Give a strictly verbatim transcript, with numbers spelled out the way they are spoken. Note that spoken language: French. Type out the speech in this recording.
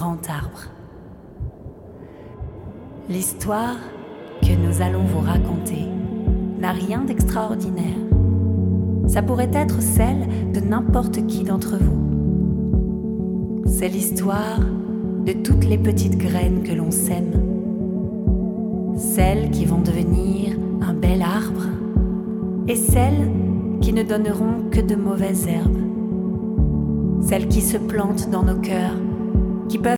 grand arbre. L'histoire que nous allons vous raconter n'a rien d'extraordinaire. Ça pourrait être celle de n'importe qui d'entre vous. C'est l'histoire de toutes les petites graines que l'on sème, celles qui vont devenir un bel arbre et celles qui ne donneront que de mauvaises herbes, celles qui se plantent dans nos cœurs, qui peuvent